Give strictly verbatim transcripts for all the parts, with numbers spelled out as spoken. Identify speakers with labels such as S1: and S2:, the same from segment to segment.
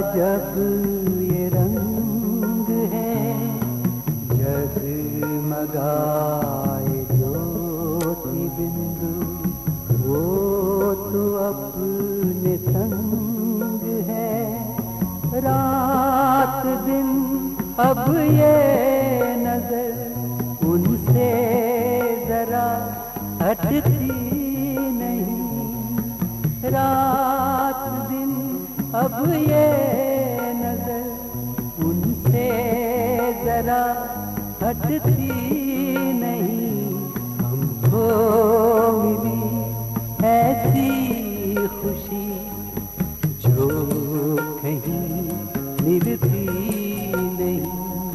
S1: जब ये रंग है, जगमगाए ज्योति बिंदु, वो तो अपने संग है। रात दिन अब ये नजर उनसे जरा हटती नहीं। रात दिन अब ये नजर उनसे जरा हटती नहीं। हमको मिली ऐसी खुशी जो कहीं मिलती नहीं।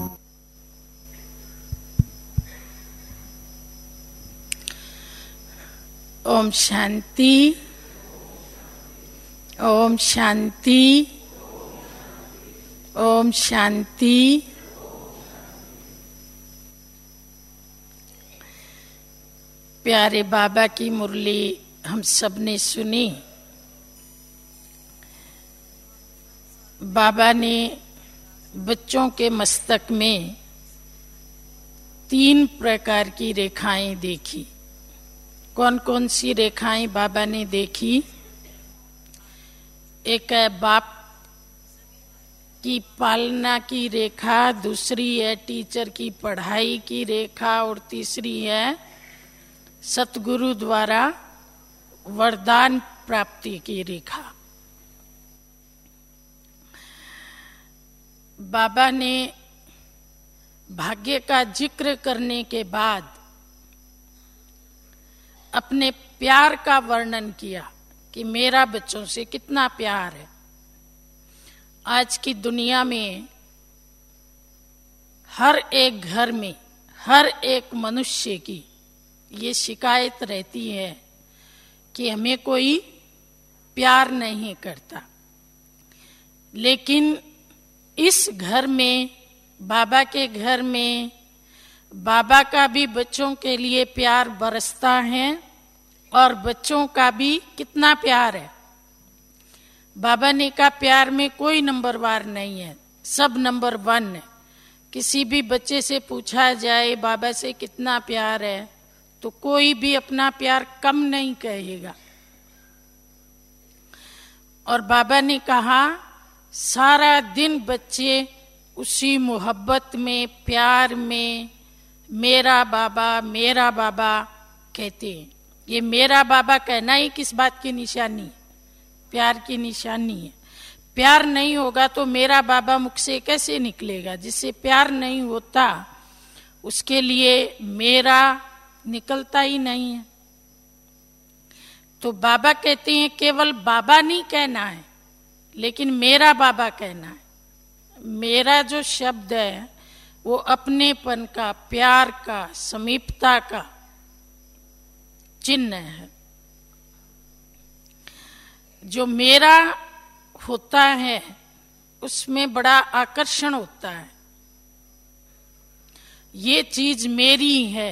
S2: ओम शांति, ओम शांति, ओम शांति। प्यारे बाबा की मुरली हम सब ने सुनी। बाबा ने बच्चों के मस्तक में तीन प्रकार की रेखाएं देखी। कौन कौन सी रेखाएं बाबा ने देखी? एक है बाप की पालना की रेखा, दूसरी है टीचर की पढ़ाई की रेखा और तीसरी है सतगुरु द्वारा वरदान प्राप्ति की रेखा। बाबा ने भाग्य का जिक्र करने के बाद अपने प्यार का वर्णन किया कि मेरा बच्चों से कितना प्यार है। आज की दुनिया में हर एक घर में हर एक मनुष्य की ये शिकायत रहती है कि हमें कोई प्यार नहीं करता। लेकिन इस घर में, बाबा के घर में, बाबा का भी बच्चों के लिए प्यार बरसता है और बच्चों का भी कितना प्यार है। बाबा ने कहा प्यार में कोई नंबरवार नहीं है, सब नंबर वन है। किसी भी बच्चे से पूछा जाए बाबा से कितना प्यार है तो कोई भी अपना प्यार कम नहीं कहेगा। और बाबा ने कहा सारा दिन बच्चे उसी मोहब्बत में, प्यार में मेरा बाबा मेरा बाबा कहते हैं। ये मेरा बाबा कहना ही किस बात की निशानी? प्यार की निशानी है। प्यार नहीं होगा तो मेरा बाबा मुख से कैसे निकलेगा? जिससे प्यार नहीं होता उसके लिए मेरा निकलता ही नहीं है। तो बाबा कहते हैं केवल बाबा नहीं कहना है, लेकिन मेरा बाबा कहना है। मेरा जो शब्द है वो अपनेपन का, प्यार का, समीपता का चिन्ह है। जो मेरा होता है उसमें बड़ा आकर्षण होता है। ये चीज मेरी है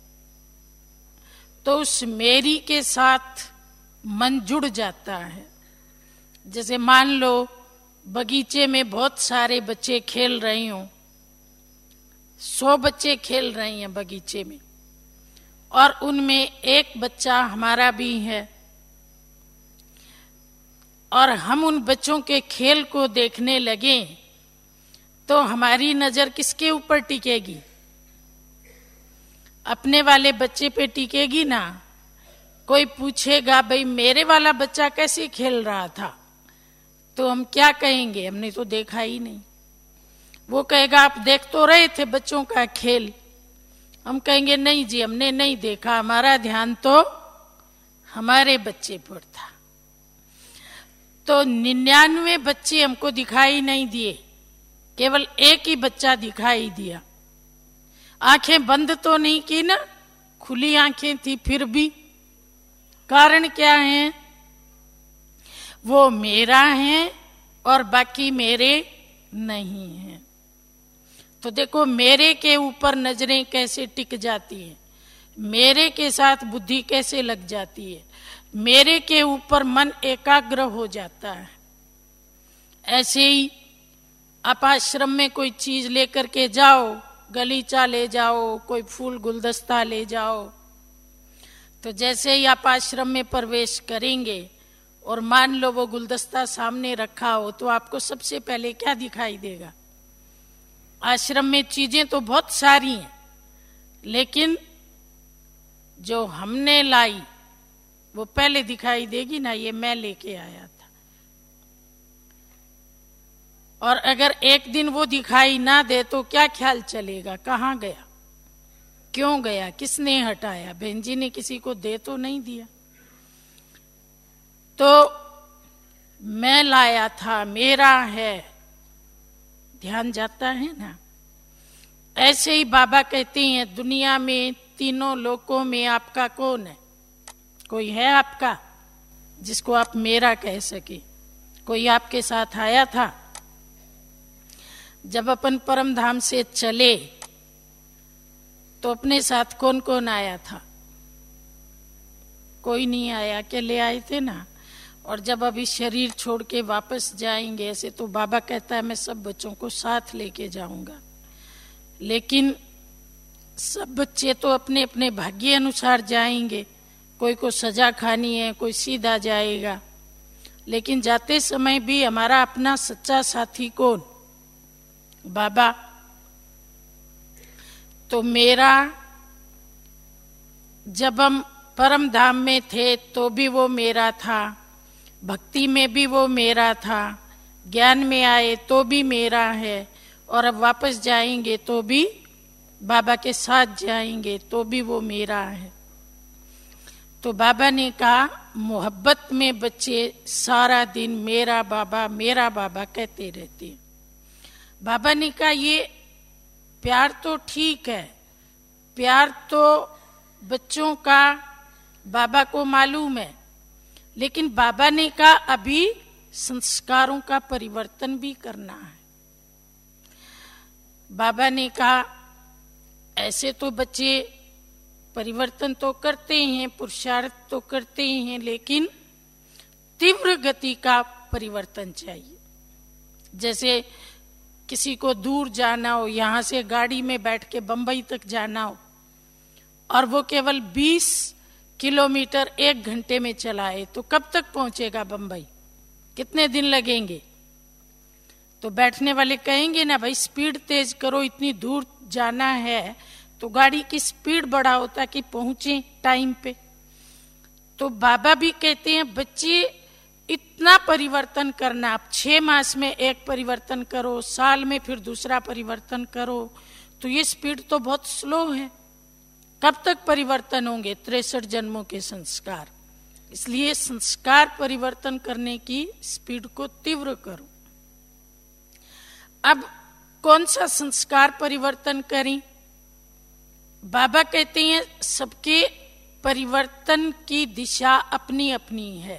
S2: तो उस मेरी के साथ मन जुड़ जाता है। जैसे मान लो बगीचे में बहुत सारे बच्चे खेल रहे हों, सौ बच्चे खेल रहे हैं बगीचे में, और उनमें एक बच्चा हमारा भी है, और हम उन बच्चों के खेल को देखने लगे तो हमारी नजर किसके ऊपर टिकेगी? अपने वाले बच्चे पे टिकेगी ना। कोई पूछेगा भाई मेरे वाला बच्चा कैसे खेल रहा था, तो हम क्या कहेंगे? हमने तो देखा ही नहीं। वो कहेगा आप देख तो रहे थे बच्चों का खेल। हम कहेंगे नहीं जी हमने नहीं देखा, हमारा ध्यान तो हमारे बच्चे पर था। तो निन्यानवे बच्चे हमको दिखाई नहीं दिए, केवल एक ही बच्चा दिखाई दिया। आंखें बंद तो नहीं की ना, खुली आंखें थी फिर भी। कारण क्या है? वो मेरा है और बाकी मेरे नहीं है। तो देखो मेरे के ऊपर नजरें कैसे टिक जाती हैं, मेरे के साथ बुद्धि कैसे लग जाती है, मेरे के ऊपर मन एकाग्र हो जाता है। ऐसे ही आप आश्रम में कोई चीज लेकर के जाओ, गलीचा ले जाओ, कोई फूल गुलदस्ता ले जाओ, तो जैसे ही आप आश्रम में प्रवेश करेंगे और मान लो वो गुलदस्ता सामने रखा हो, तो आपको सबसे पहले क्या दिखाई देगा? आश्रम में चीजें तो बहुत सारी हैं, लेकिन जो हमने लाई वो पहले दिखाई देगी ना, ये मैं लेके आया था। और अगर एक दिन वो दिखाई ना दे तो क्या ख्याल चलेगा, कहाँ गया, क्यों गया, किसने हटाया? बहन जी ने किसी को दे तो नहीं दिया। तो मैं लाया था, मेरा है, ध्यान जाता है ना। ऐसे ही बाबा कहते हैं दुनिया में तीनों लोकों में आपका कौन है? कोई है आपका जिसको आप मेरा कह सके? कोई आपके साथ आया था? जब अपन परम धाम से चले तो अपने साथ कौन कौन आया था? कोई नहीं आया, अकेले आए थे ना। और जब अभी शरीर छोड़ के वापस जाएंगे, ऐसे तो बाबा कहता है मैं सब बच्चों को साथ लेके जाऊंगा, लेकिन सब बच्चे तो अपने अपने भाग्य अनुसार जाएंगे। कोई को सजा खानी है, कोई सीधा जाएगा, लेकिन जाते समय भी हमारा अपना सच्चा साथी कौन? बाबा। तो मेरा, जब हम परम धाम में थे तो भी वो मेरा था, भक्ति में भी वो मेरा था, ज्ञान में आए तो भी मेरा है, और अब वापस जाएंगे तो भी बाबा के साथ जाएंगे तो भी वो मेरा है। तो बाबा ने कहा मोहब्बत में बच्चे सारा दिन मेरा बाबा मेरा बाबा कहते रहते हैं। बाबा ने कहा ये प्यार तो ठीक है, प्यार तो बच्चों का बाबा को मालूम है, लेकिन बाबा ने कहा अभी संस्कारों का परिवर्तन भी करना है। बाबा ने कहा ऐसे तो बच्चे परिवर्तन तो करते हैं, पुरुषार्थ तो करते ही हैं, लेकिन तीव्र गति का परिवर्तन चाहिए। जैसे किसी को दूर जाना हो, यहां से गाड़ी में बैठ के बंबई तक जाना हो, और वो केवल बीस किलोमीटर एक घंटे में चलाए, तो कब तक पहुंचेगा बंबई? कितने दिन लगेंगे? तो बैठने वाले कहेंगे ना भाई स्पीड तेज करो, इतनी दूर जाना है तो गाड़ी की स्पीड बढ़ाओ ताकि पहुंचे टाइम पे। तो बाबा भी कहते हैं बच्चे इतना परिवर्तन करना, आप छह मास में एक परिवर्तन करो, साल में फिर दूसरा परिवर्तन करो, तो ये स्पीड तो बहुत स्लो है। कब तक परिवर्तन होंगे? तिरसठ जन्मों के संस्कार। इसलिए संस्कार परिवर्तन करने की स्पीड को तीव्र करो। अब कौन सा संस्कार परिवर्तन करें? बाबा कहते हैं सबके परिवर्तन की दिशा अपनी अपनी है,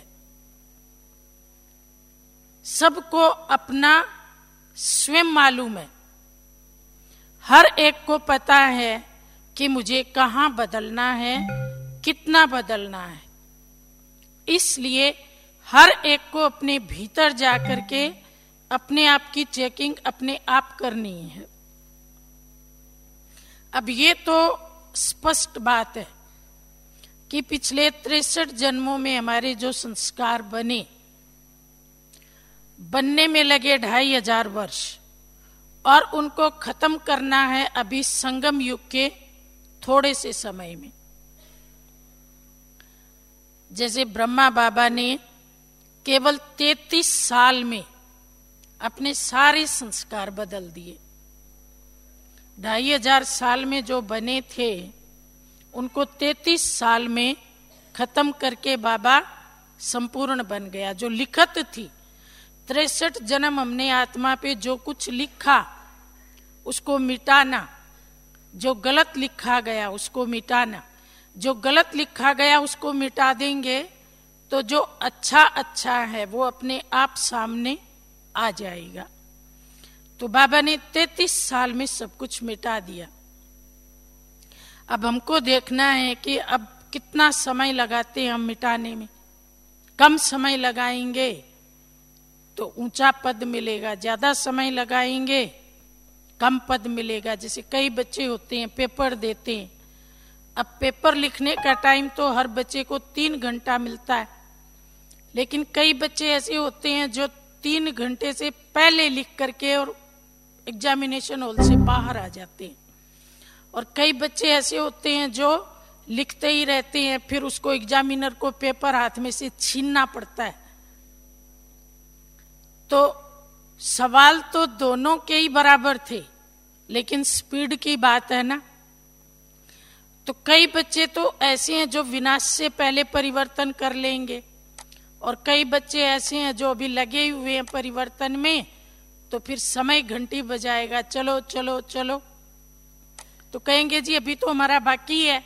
S2: सबको अपना स्वयं मालूम है। हर एक को पता है कि मुझे कहाँ बदलना है, कितना बदलना है। इसलिए हर एक को अपने भीतर जाकर के अपने आप की चेकिंग अपने आप करनी है। अब ये तो स्पष्ट बात है कि पिछले तिरसठ जन्मों में हमारे जो संस्कार बने, बनने में लगे ढाई हजार वर्ष, और उनको खत्म करना है अभी संगम युग के थोड़े से समय में। जैसे ब्रह्मा बाबा ने केवल तैतीस साल में अपने सारे संस्कार बदल दिए। ढाई हजार साल में जो बने थे उनको तैतीस साल में खत्म करके बाबा संपूर्ण बन गया। जो लिखत थी, तिरसठ जन्म हमने आत्मा पे जो कुछ लिखा उसको मिटाना, जो गलत लिखा गया उसको मिटाना। जो गलत लिखा गया उसको मिटा देंगे तो जो अच्छा अच्छा है वो अपने आप सामने आ जाएगा। तो बाबा ने तैतीस साल में सब कुछ मिटा दिया। अब हमको देखना है कि अब कितना समय लगाते हैं हम मिटाने में। कम समय लगाएंगे तो ऊंचा पद मिलेगा, ज्यादा समय लगाएंगे कम पद मिलेगा। जैसे कई बच्चे होते हैं पेपर देते हैं, अब पेपर लिखने का टाइम तो हर बच्चे को तीन घंटा मिलता है, लेकिन कई बच्चे ऐसे होते हैं जो तीन घंटे से पहले लिख करके और एग्जामिनेशन हॉल से बाहर आ जाते हैं, और कई बच्चे ऐसे होते हैं जो लिखते ही रहते हैं, फिर उसको एग्जामिनर को पेपर हाथ में से छीनना पड़ता है। तो सवाल तो दोनों के ही बराबर थे, लेकिन स्पीड की बात है ना। तो कई बच्चे तो ऐसे हैं जो विनाश से पहले परिवर्तन कर लेंगे, और कई बच्चे ऐसे हैं जो अभी लगे हुए हैं परिवर्तन में, तो फिर समय घंटी बजाएगा, चलो चलो चलो, तो कहेंगे जी अभी तो हमारा बाकी है।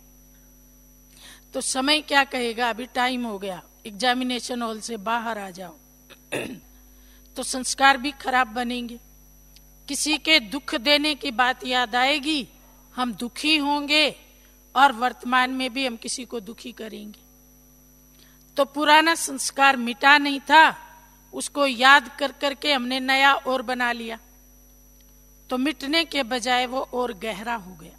S2: तो समय क्या कहेगा, अभी टाइम हो गया, एग्जामिनेशन हॉल से बाहर आ जाओ। तो संस्कार भी खराब बनेंगे। किसी के दुख देने की बात याद आएगी, हम दुखी होंगे, और वर्तमान में भी हम किसी को दुखी करेंगे। तो पुराना संस्कार मिटा नहीं था, उसको याद कर करके हमने नया और बना लिया, तो मिटने के बजाय वो और गहरा हो गया।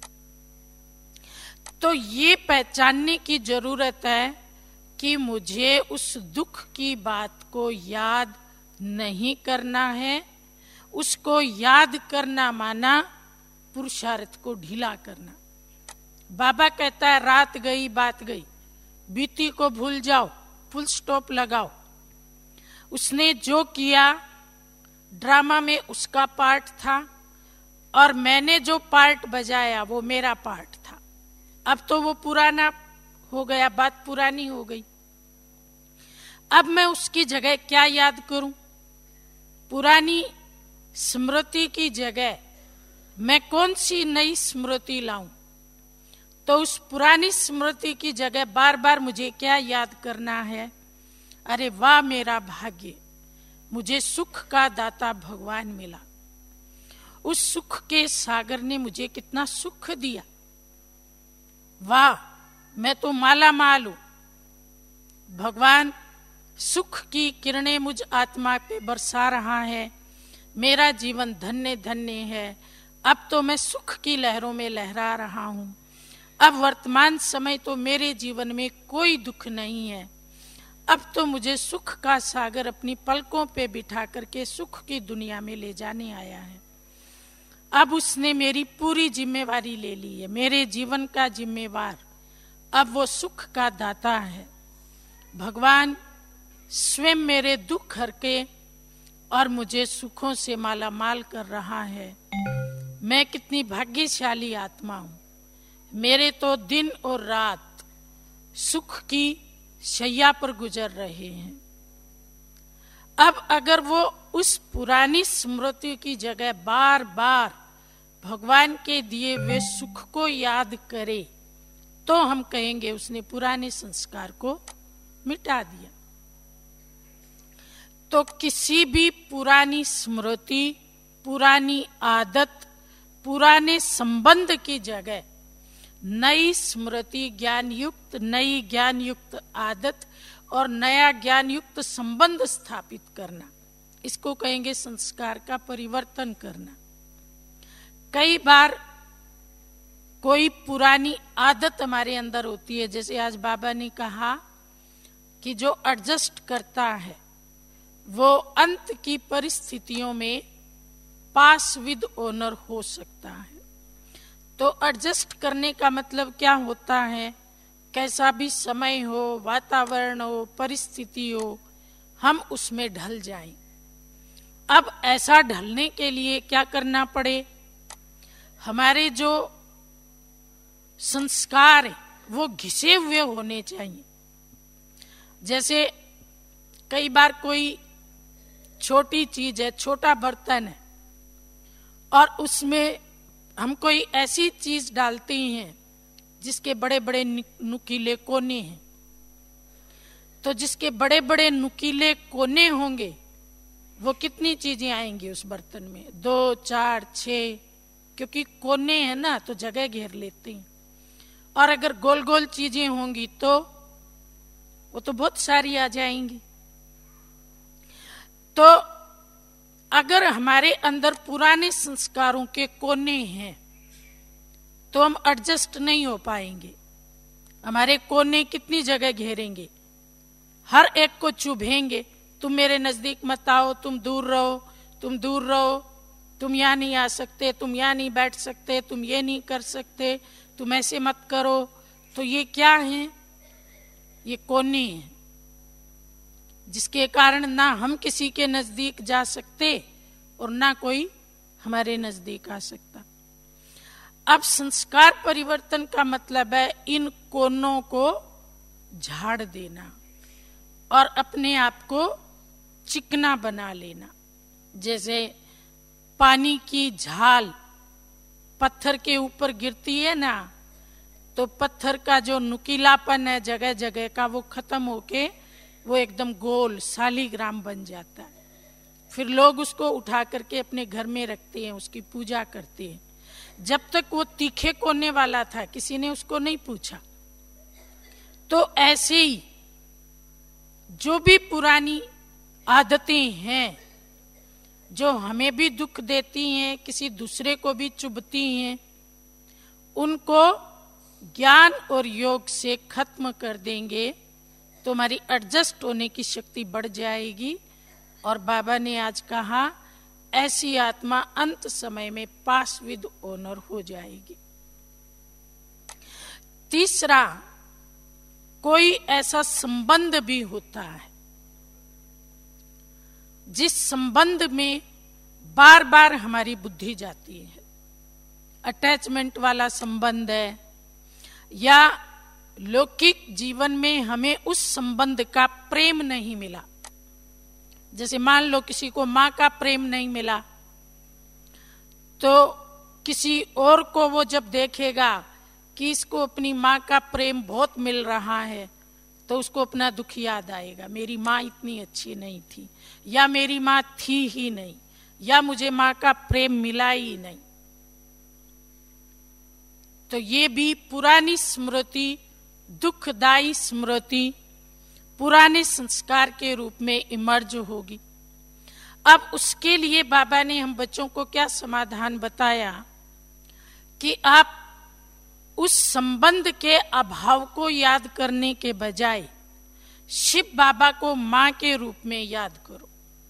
S2: तो ये पहचानने की जरूरत है कि मुझे उस दुख की बात को याद नहीं करना है। उसको याद करना माना पुरुषार्थ को ढीला करना। बाबा कहता है रात गई बात गई, बीती को भूल जाओ, फुल स्टॉप लगाओ। उसने जो किया ड्रामा में उसका पार्ट था, और मैंने जो पार्ट बजाया वो मेरा पार्ट था। अब तो वो पुराना हो गया, बात पुरानी हो गई। अब मैं उसकी जगह क्या याद करूं? पुरानी स्मृति की जगह मैं कौन सी नई स्मृति लाऊं? तो उस पुरानी स्मृति की जगह बार बार मुझे क्या याद करना है? अरे वाह मेरा भाग्य, मुझे सुख का दाता भगवान मिला। उस सुख के सागर ने मुझे कितना सुख दिया। वाह, मैं तो माला माल हूं। भगवान सुख की किरणें मुझ आत्मा पे बरसा रहा है। मेरा जीवन धन्य धन्य है। अब तो मैं सुख की लहरों में लहरा रहा हूं। अब वर्तमान समय तो मेरे जीवन में कोई दुख नहीं है। अब तो मुझे सुख का सागर अपनी पलकों पे बिठा करके सुख की दुनिया में ले जाने आया है। अब उसने मेरी पूरी जिम्मेवारी ले ली है, मेरे जीवन का जिम्मेवार। अब वो सुख का दाता है। भगवान स्वयं मेरे दुख हर के और मुझे सुखों से माला माल कर रहा है। मैं कितनी भाग्यशाली आत्मा हूं। मेरे तो दिन और रात सुख की शैया पर गुजर रहे हैं। अब अगर वो उस पुरानी स्मृति की जगह बार बार भगवान के दिए हुए सुख को याद करे, तो हम कहेंगे उसने पुराने संस्कार को मिटा दिया। तो किसी भी पुरानी स्मृति, पुरानी आदत, पुराने संबंध की जगह नई स्मृति, ज्ञान युक्त, नई ज्ञान युक्त आदत और नया ज्ञान युक्त संबंध स्थापित करना, इसको कहेंगे संस्कार का परिवर्तन करना। कई बार कोई पुरानी आदत हमारे अंदर होती है, जैसे आज बाबा ने कहा कि जो एडजस्ट करता है वो अंत की परिस्थितियों में पास विद ओनर हो सकता है। तो एडजस्ट करने का मतलब क्या होता है? कैसा भी समय हो, वातावरण हो, परिस्थिति हो, हम उसमें ढल जाएं। अब ऐसा ढलने के लिए क्या करना पड़े? हमारे जो संस्कार है वो घिसे हुए होने चाहिए। जैसे कई बार कोई छोटी चीज है, छोटा बर्तन है, और उसमें हम कोई ऐसी चीज डालते हैं जिसके बड़े बड़े नुकीले कोने हैं। तो जिसके बड़े बड़े नुकीले कोने होंगे वो कितनी चीजें आएंगी उस बर्तन में? दो, चार, छह, क्योंकि कोने हैं ना तो जगह घेर लेते हैं। और अगर गोल गोल चीजें होंगी तो वो तो बहुत सारी आ जाएंगी। तो अगर हमारे अंदर पुराने संस्कारों के कोने हैं तो हम एडजस्ट नहीं हो पाएंगे। हमारे कोने कितनी जगह घेरेंगे, हर एक को चुभेंगे, तुम मेरे नजदीक मत आओ, तुम दूर रहो, तुम दूर रहो, तुम यहाँ नहीं आ सकते, तुम यहाँ नहीं बैठ सकते, तुम ये नहीं कर सकते, तुम ऐसे मत करो। तो ये क्या है? ये कोने हैं, जिसके कारण ना हम किसी के नजदीक जा सकते और ना कोई हमारे नजदीक आ सकता। अब संस्कार परिवर्तन का मतलब है इन कोनों को झाड़ देना और अपने आप को चिकना बना लेना। जैसे पानी की झाल पत्थर के ऊपर गिरती है ना, तो पत्थर का जो नुकीलापन है जगह जगह का वो खत्म होके वो एकदम गोल शालीग्राम बन जाता है। फिर लोग उसको उठा करके अपने घर में रखते हैं, उसकी पूजा करते हैं। जब तक वो तीखे कोने वाला था किसी ने उसको नहीं पूछा। तो ऐसे ही जो भी पुरानी आदतें हैं जो हमें भी दुख देती हैं, किसी दूसरे को भी चुभती हैं, उनको ज्ञान और योग से खत्म कर देंगे तो हमारी एडजस्ट होने की शक्ति बढ़ जाएगी। और बाबा ने आज कहा ऐसी आत्मा अंत समय में पास विद ओनर हो जाएगी। तीसरा, कोई ऐसा संबंध भी होता है जिस संबंध में बार बार हमारी बुद्धि जाती है, अटैचमेंट वाला संबंध है, या लौकिक जीवन में हमें उस संबंध का प्रेम नहीं मिला। जैसे मान लो किसी को माँ का प्रेम नहीं मिला, तो किसी और को वो जब देखेगा कि इसको अपनी माँ का प्रेम बहुत मिल रहा है तो उसको अपना दुख याद आएगा, मेरी माँ इतनी अच्छी नहीं थी, या मेरी माँ थी ही नहीं, या मुझे माँ का प्रेम मिला ही नहीं। तो ये भी पुरानी स्मृति, दुखदायी स्मृति, पुराने संस्कार के रूप में इमर्ज होगी। अब उसके लिए बाबा ने हम बच्चों को क्या समाधान बताया कि आप उस संबंध के अभाव को याद करने के बजाय शिव बाबा को मां के रूप में याद करो।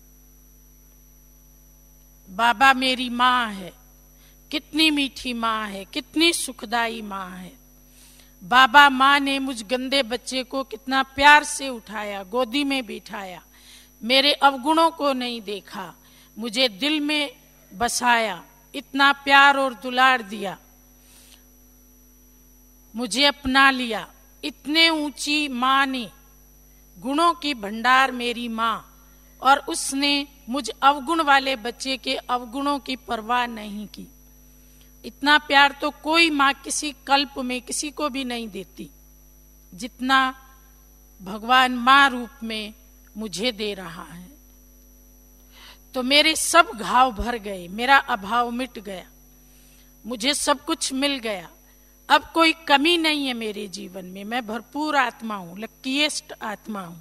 S2: बाबा मेरी मां है, कितनी मीठी मां है, कितनी सुखदाई मां है। बाबा मां ने मुझ गंदे बच्चे को कितना प्यार से उठाया, गोदी में बिठाया, मेरे अवगुणों को नहीं देखा, मुझे दिल में बसाया, इतना प्यार और दुलार दिया, मुझे अपना लिया। इतने ऊंची मां ने, गुणों की भंडार मेरी मां, और उसने मुझ अवगुण वाले बच्चे के अवगुणों की परवाह नहीं की। इतना प्यार तो कोई मां किसी कल्प में किसी को भी नहीं देती जितना भगवान मां रूप में मुझे दे रहा है। तो मेरे सब घाव भर गए, मेरा अभाव मिट गया, मुझे सब कुछ मिल गया, अब कोई कमी नहीं है मेरे जीवन में, मैं भरपूर आत्मा हूं, लकीएस्ट आत्मा हूं।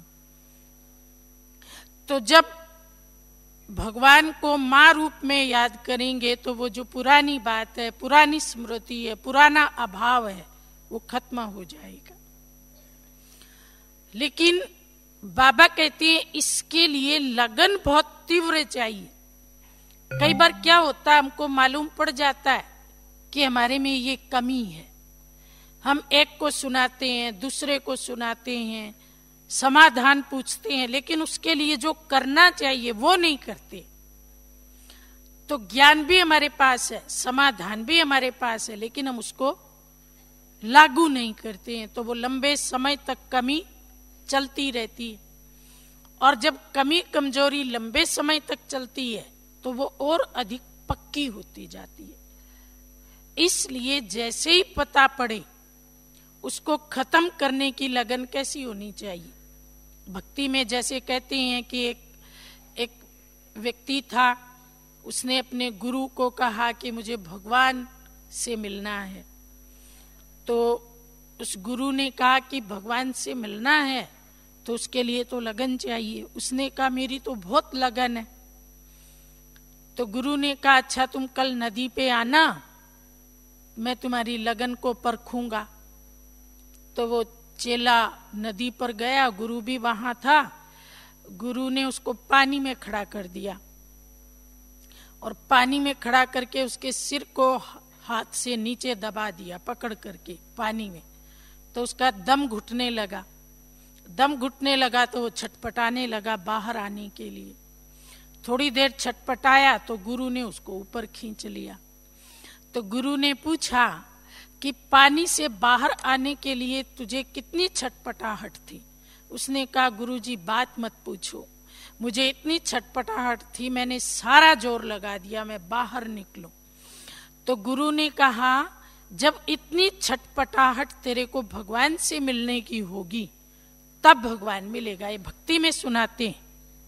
S2: तो जब भगवान को मां रूप में याद करेंगे तो वो जो पुरानी बात है, पुरानी स्मृति है, पुराना अभाव है, वो खत्म हो जाएगा। लेकिन बाबा कहते हैं इसके लिए लगन बहुत तीव्र चाहिए। कई बार क्या होता है, हमको मालूम पड़ जाता है कि हमारे में ये कमी है, हम एक को सुनाते हैं, दूसरे को सुनाते हैं, समाधान पूछते हैं, लेकिन उसके लिए जो करना चाहिए वो नहीं करते। तो ज्ञान भी हमारे पास है, समाधान भी हमारे पास है, लेकिन हम उसको लागू नहीं करते हैं, तो वो लंबे समय तक कमी चलती रहती है। और जब कमी कमजोरी लंबे समय तक चलती है तो वो और अधिक पक्की होती जाती है। इसलिए जैसे ही पता पड़े उसको खत्म करने की लगन कैसी होनी चाहिए। भक्ति में जैसे कहते हैं कि एक एक व्यक्ति था, उसने अपने गुरु को कहा कि मुझे भगवान से मिलना है। तो उस गुरु ने कहा कि भगवान से मिलना है तो उसके लिए तो लगन चाहिए। उसने कहा मेरी तो बहुत लगन है। तो गुरु ने कहा अच्छा तुम कल नदी पे आना, मैं तुम्हारी लगन को परखूंगा। तो वो चेला नदी पर गया, गुरु भी वहां था। गुरु ने उसको पानी में खड़ा कर दिया और पानी में खड़ा करके उसके सिर को हाथ से नीचे दबा दिया पकड़ करके पानी में। तो उसका दम घुटने लगा। दम घुटने लगा तो वो छटपटाने लगा बाहर आने के लिए। थोड़ी देर छटपटाया तो गुरु ने उसको ऊपर खींच लिया। तो गुरु ने पूछा कि पानी से बाहर आने के लिए तुझे कितनी छटपटाहट थी? उसने कहा गुरुजी बात मत पूछो, मुझे इतनी छटपटाहट थी मैंने सारा जोर लगा दिया मैं बाहर निकलूं। तो गुरु ने कहा जब इतनी छटपटाहट तेरे को भगवान से मिलने की होगी तब भगवान मिलेगा। ये भक्ति में सुनाते हैं।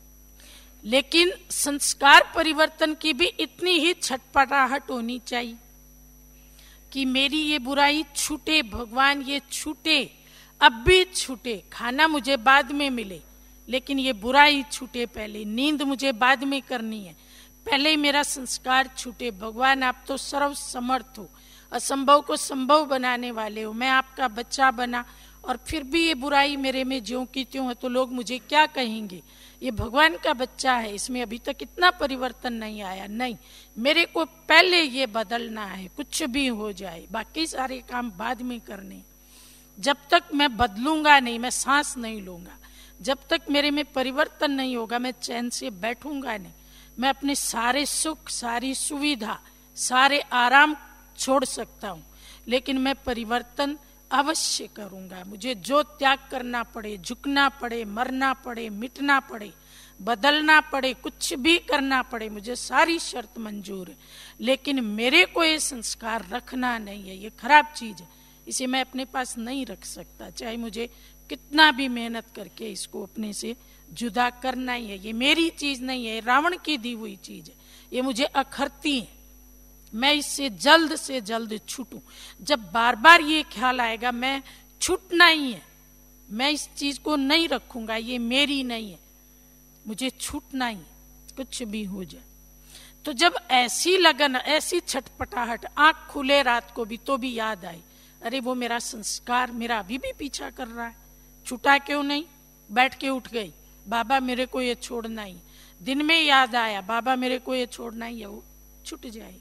S2: लेकिन संस्कार परिवर्तन की भी इतनी ही छटपटाहट होनी चाहिए कि मेरी ये बुराई छूटे, भगवान ये छूटे, अब भी छूटे। खाना मुझे बाद में मिले लेकिन ये बुराई छूटे पहले। नींद मुझे बाद में करनी है, पहले ही मेरा संस्कार छूटे। भगवान आप तो सर्व समर्थ हो, असंभव को संभव बनाने वाले हो। मैं आपका बच्चा बना और फिर भी ये बुराई मेरे में ज्यों की त्यों है तो लोग मुझे क्या कहेंगे? ये भगवान का बच्चा है, इसमें अभी तक इतना परिवर्तन नहीं आया। नहीं, मेरे को पहले ये बदलना है, कुछ भी हो जाए बाकी सारे काम बाद में करने। जब तक मैं बदलूंगा नहीं, मैं सांस नहीं लूंगा, जब तक मेरे में परिवर्तन नहीं होगा मैं चैन से बैठूंगा नहीं। मैं अपने सारे सुख, सारी सुविधा, सारे आराम छोड़ सकता हूं लेकिन मैं परिवर्तन अवश्य करूंगा। मुझे जो त्याग करना पड़े, झुकना पड़े, मरना पड़े, मिटना पड़े, बदलना पड़े, कुछ भी करना पड़े, मुझे सारी शर्त मंजूर है। लेकिन मेरे को ये संस्कार रखना नहीं है, ये खराब चीज है, इसे मैं अपने पास नहीं रख सकता। चाहे मुझे कितना भी मेहनत करके इसको अपने से जुदा करना ही है। ये मेरी चीज नहीं है, रावण की दी हुई चीज है, ये मुझे अखरती है। मैं इससे जल्द से जल्द छूटूं। जब बार बार ये ख्याल आएगा मैं छूटना ही है, मैं इस चीज को नहीं रखूंगा, ये मेरी नहीं है, मुझे छूटना ही है, कुछ भी हो जाए। तो जब ऐसी लगन, ऐसी छटपटाहट, आंख खुले रात को भी तो भी याद आई, अरे वो मेरा संस्कार मेरा अभी भी पीछा कर रहा है, छूटा क्यों नहीं? बैठ के उठ गई, बाबा मेरे को ये छोड़ना ही। दिन में याद आया, बाबा मेरे को ये छोड़ना ही है, वो छूट जाएगा।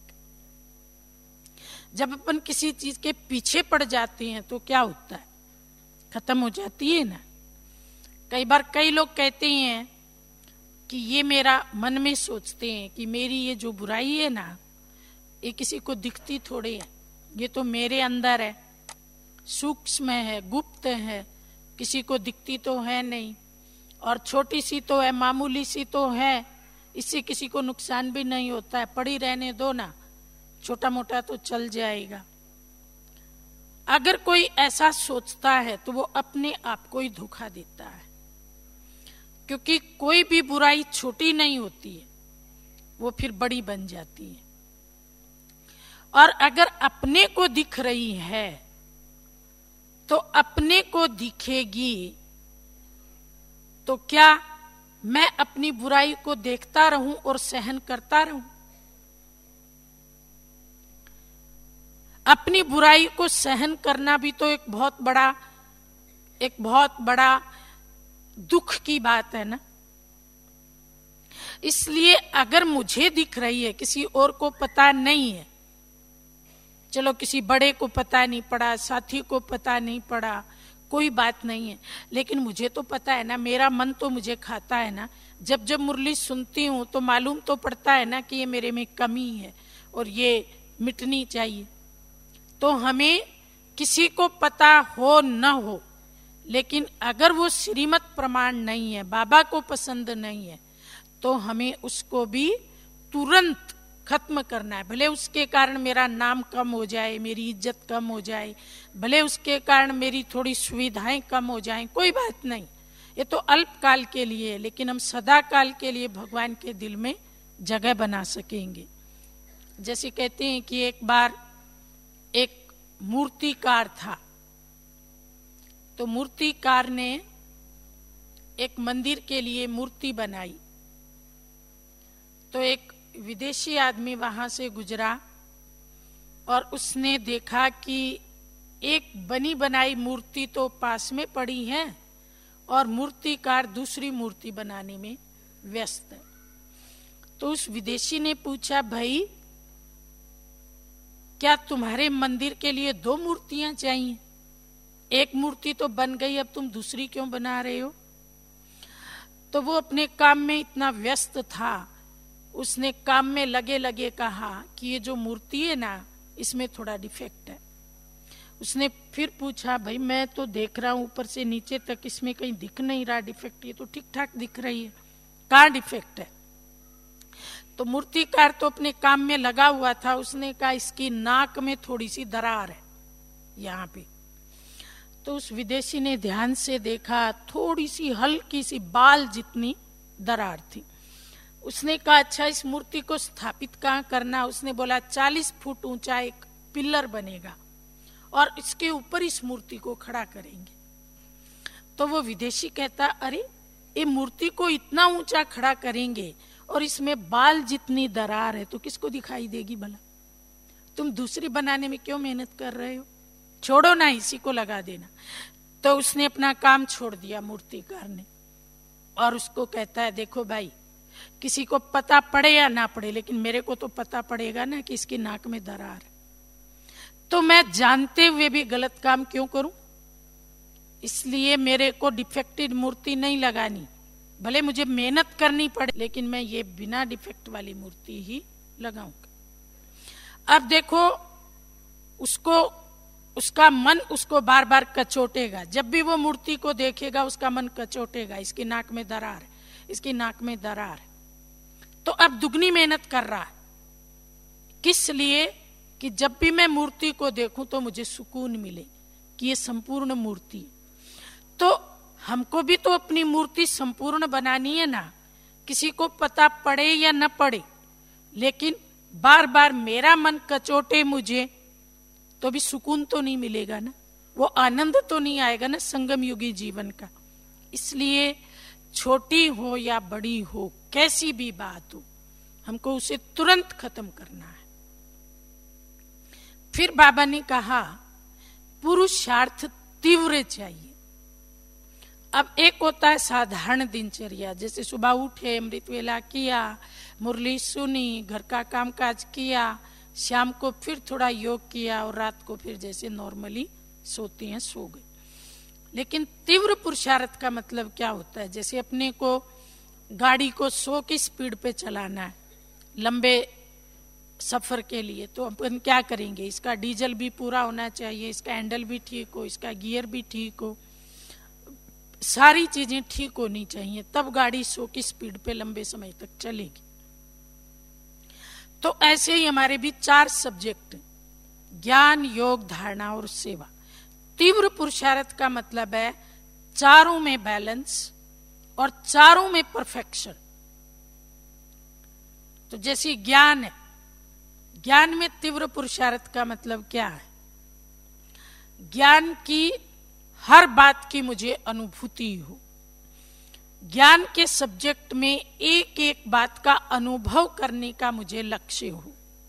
S2: जब अपन किसी चीज के पीछे पड़ जाते हैं तो क्या होता है? खत्म हो जाती है ना। कई बार कई लोग कहते हैं कि ये मेरा, मन में सोचते हैं कि मेरी ये जो बुराई है ना, ये किसी को दिखती थोड़ी है, ये तो मेरे अंदर है, सूक्ष्म है, गुप्त है, किसी को दिखती तो है नहीं, और छोटी सी तो है, मामूली सी तो है, इससे किसी को नुकसान भी नहीं होता है, पड़ी रहने दो ना, छोटा मोटा तो चल जाएगा। अगर कोई ऐसा सोचता है तो वो अपने आप को ही धोखा देता है, क्योंकि कोई भी बुराई छोटी नहीं होती है, वो फिर बड़ी बन जाती है। और अगर अपने को दिख रही है तो अपने को दिखेगी, तो क्या मैं अपनी बुराई को देखता रहूं और सहन करता रहूं? अपनी बुराई को सहन करना भी तो एक बहुत बड़ा एक बहुत बड़ा दुख की बात है ना। इसलिए अगर मुझे दिख रही है, किसी और को पता नहीं है, चलो किसी बड़े को पता नहीं पड़ा, साथी को पता नहीं पड़ा, कोई बात नहीं है, लेकिन मुझे तो पता है ना, मेरा मन तो मुझे खाता है ना। जब जब मुरली सुनती हूं तो मालूम तो पड़ता है ना कि ये मेरे में कमी है और ये मिटनी चाहिए। तो हमें किसी को पता हो न हो, लेकिन अगर वो श्रीमत प्रमाण नहीं है, बाबा को पसंद नहीं है, तो हमें उसको भी तुरंत खत्म करना है। भले उसके कारण मेरा नाम कम हो जाए, मेरी इज्जत कम हो जाए, भले उसके कारण मेरी थोड़ी सुविधाएं कम हो जाएं, कोई बात नहीं, ये तो अल्पकाल के लिए है, लेकिन हम सदा काल के लिए भगवान के दिल में जगह बना सकेंगे। जैसे कहते हैं कि एक बार एक मूर्तिकार था, तो मूर्तिकार ने एक मंदिर के लिए मूर्ति बनाई। तो एक विदेशी आदमी वहां से गुजरा और उसने देखा कि एक बनी बनाई मूर्ति तो पास में पड़ी है और मूर्तिकार दूसरी मूर्ति बनाने में व्यस्त है। तो उस विदेशी ने पूछा, भाई क्या तुम्हारे मंदिर के लिए दो मूर्तियां चाहिए? एक मूर्ति तो बन गई, अब तुम दूसरी क्यों बना रहे हो? तो वो अपने काम में इतना व्यस्त था, उसने काम में लगे लगे कहा कि ये जो मूर्ति है ना, इसमें थोड़ा डिफेक्ट है। उसने फिर पूछा, भाई मैं तो देख रहा हूं ऊपर से नीचे तक, इसमें कहीं दिख नहीं रहा डिफेक्ट, ये तो ठीक ठाक दिख रही है, कहाँ डिफेक्ट है? तो मूर्तिकार तो अपने काम में लगा हुआ था, उसने कहा इसकी नाक में थोड़ी सी दरार है यहाँ पे। तो उस विदेशी ने ध्यान से देखा, थोड़ी सी हल्की सी बाल जितनी दरार थी। उसने कहा अच्छा इस मूर्ति को स्थापित कहाँ करना? उसने बोला चालीस फुट ऊंचा एक पिलर बनेगा और इसके ऊपर इस मूर्ति को खड़ा करेंगे। तो वो विदेशी कहता, अरे ये मूर्ति को इतना ऊंचा खड़ा करेंगे और इसमें बाल जितनी दरार है तो किसको दिखाई देगी भला? तुम दूसरी बनाने में क्यों मेहनत कर रहे हो? छोड़ो ना, इसी को लगा देना। तो उसने अपना काम छोड़ दिया मूर्तिकार ने और उसको कहता है, देखो भाई किसी को पता पड़े या ना पड़े, लेकिन मेरे को तो पता पड़ेगा ना कि इसकी नाक में दरार है, तो मैं जानते हुए भी गलत काम क्यों करूं? इसलिए मेरे को डिफेक्टेड मूर्ति नहीं लगानी, भले मुझे मेहनत करनी पड़े, लेकिन मैं ये बिना डिफेक्ट वाली मूर्ति ही लगाऊंगा। अब देखो उसको, उसका मन उसको बार बार कचोटेगा, जब भी वो मूर्ति को देखेगा उसका मन कचोटेगा, इसकी नाक में दरार है, इसकी नाक में दरार है। तो अब दुगनी मेहनत कर रहा है, किस लिए? कि जब भी मैं मूर्ति को देखूं तो मुझे सुकून मिले कि ये संपूर्ण मूर्ति है। तो हमको भी तो अपनी मूर्ति संपूर्ण बनानी है ना, किसी को पता पड़े या न पड़े, लेकिन बार बार मेरा मन कचोटे मुझे तो भी सुकून तो नहीं मिलेगा ना, वो आनंद तो नहीं आएगा ना संगम युगी जीवन का। इसलिए छोटी हो या बड़ी हो, कैसी भी बात हो, हमको उसे तुरंत खत्म करना है। फिर बाबा ने कहा पुरुषार्थ तीव्र चाहिए। अब एक होता है साधारण दिनचर्या, जैसे सुबह उठे, अमृत वेला किया, मुरली सुनी, घर का कामकाज किया, शाम को फिर थोड़ा योग किया और रात को फिर जैसे नॉर्मली सोते हैं सो गए। लेकिन तीव्र पुरुषार्थ का मतलब क्या होता है? जैसे अपने को गाड़ी को सौ की स्पीड पे चलाना है लंबे सफर के लिए, तो अपन क्या करेंगे? इसका डीजल भी पूरा होना चाहिए, इसका हैंडल भी ठीक हो, इसका गियर भी ठीक हो, सारी चीजें ठीक होनी चाहिए, तब गाड़ी सौ की स्पीड पे लंबे समय तक चलेगी। तो ऐसे ही हमारे भी चार सब्जेक्ट, ज्ञान, योग, धारणा और सेवा। तीव्र पुरुषार्थ का मतलब है चारों में बैलेंस और चारों में परफेक्शन। तो जैसे ज्ञान है, ज्ञान में तीव्र पुरुषार्थ का मतलब क्या है? ज्ञान की हर बात की मुझे अनुभूति हो, ज्ञान के सब्जेक्ट में एक एक बात का अनुभव करने का मुझे लक्ष्य हो।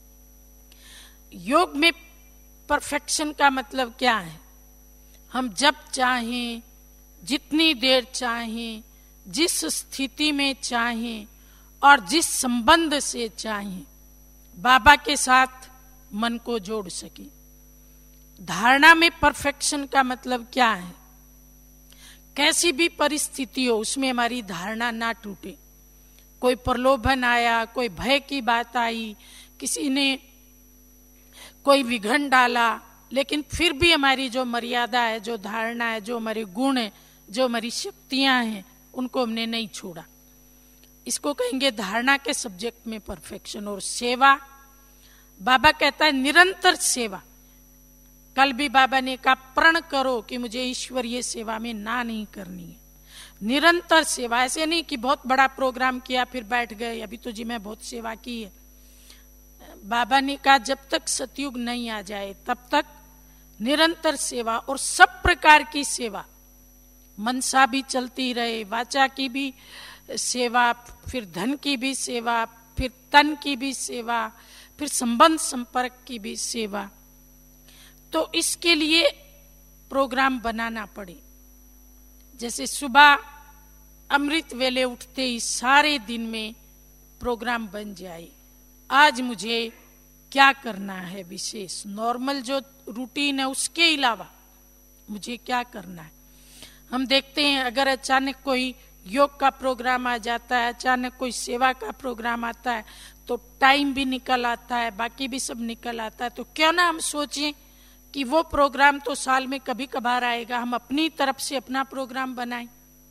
S2: योग में परफेक्शन का मतलब क्या है? हम जब चाहें, जितनी देर चाहें, जिस स्थिति में चाहें और जिस संबंध से चाहें बाबा के साथ मन को जोड़ सके। धारणा में परफेक्शन का मतलब क्या है? कैसी भी परिस्थिति हो उसमें हमारी धारणा ना टूटे। कोई प्रलोभन आया, कोई भय की बात आई, किसी ने कोई विघन डाला, लेकिन फिर भी हमारी जो मर्यादा है, जो धारणा है, जो हमारे गुण है, जो हमारी शक्तियां हैं, उनको हमने नहीं छोड़ा। इसको कहेंगे धारणा के सब्जेक्ट में परफेक्शन। और सेवा, बाबा कहता है निरंतर सेवा। कल भी बाबा ने कहा प्रण करो कि मुझे ईश्वरीय सेवा में ना नहीं करनी है। निरंतर सेवा, ऐसे नहीं कि बहुत बड़ा प्रोग्राम किया फिर बैठ गए, अभी तो जी मैं बहुत सेवा की है। बाबा ने कहा जब तक सतयुग नहीं आ जाए तब तक निरंतर सेवा और सब प्रकार की सेवा मनसा भी चलती रहे, वाचा की भी सेवा, फिर धन की भी सेवा, फिर तन की भी सेवा, फिर संबंध संपर्क की भी सेवा। तो इसके लिए प्रोग्राम बनाना पड़े। जैसे सुबह अमृत वेले उठते ही सारे दिन में प्रोग्राम बन जाए, आज मुझे क्या करना है विशेष, नॉर्मल जो रूटीन है उसके अलावा मुझे क्या करना है। हम देखते हैं अगर अचानक कोई योग का प्रोग्राम आ जाता है, अचानक कोई सेवा का प्रोग्राम आता है, तो टाइम भी निकल आता है, बाकी भी सब निकल आता है। तो क्यों ना हम सोचें कि वो प्रोग्राम तो साल में कभी कभार आएगा, हम अपनी तरफ से अपना प्रोग्राम बनाएं।